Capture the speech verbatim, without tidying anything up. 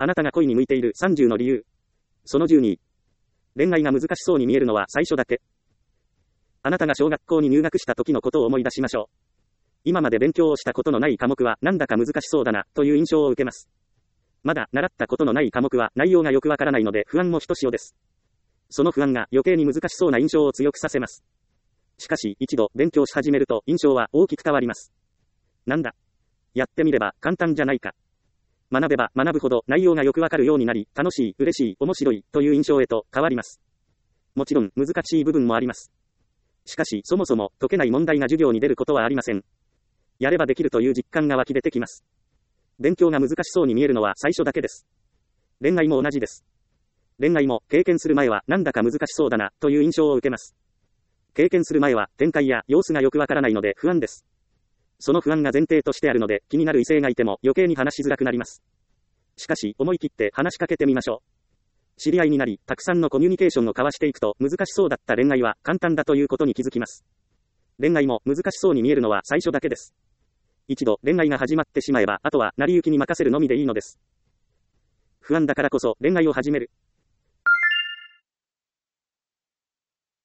あなたが恋に向いているさんじゅうの理由。そのじゅうに。恋愛が難しそうに見えるのは最初だけ。あなたが小学校に入学した時のことを思い出しましょう。今まで勉強をしたことのない科目はなんだか難しそうだな、という印象を受けます。まだ習ったことのない科目は内容がよくわからないので不安もひとしおです。その不安が余計に難しそうな印象を強くさせます。しかし一度勉強し始めると印象は大きく変わります。なんだ。やってみれば簡単じゃないか。学べば学ぶほど内容がよくわかるようになり、楽しい、嬉しい、面白いという印象へと変わります。もちろん難しい部分もあります。しかしそもそも解けない問題が授業に出ることはありません。やればできるという実感が湧き出てきます。勉強が難しそうに見えるのは最初だけです。恋愛も同じです。恋愛も経験する前はなんだか難しそうだなという印象を受けます。経験する前は展開や様子がよくわからないので不安です。その不安が前提としてあるので気になる異性がいても余計に話しづらくなります。しかし思い切って話しかけてみましょう。知り合いになりたくさんのコミュニケーションを交わしていくと難しそうだった恋愛は簡単だということに気づきます。恋愛も難しそうに見えるのは最初だけです。一度恋愛が始まってしまえばあとは成り行きに任せるのみでいいのです。不安だからこそ恋愛を始める。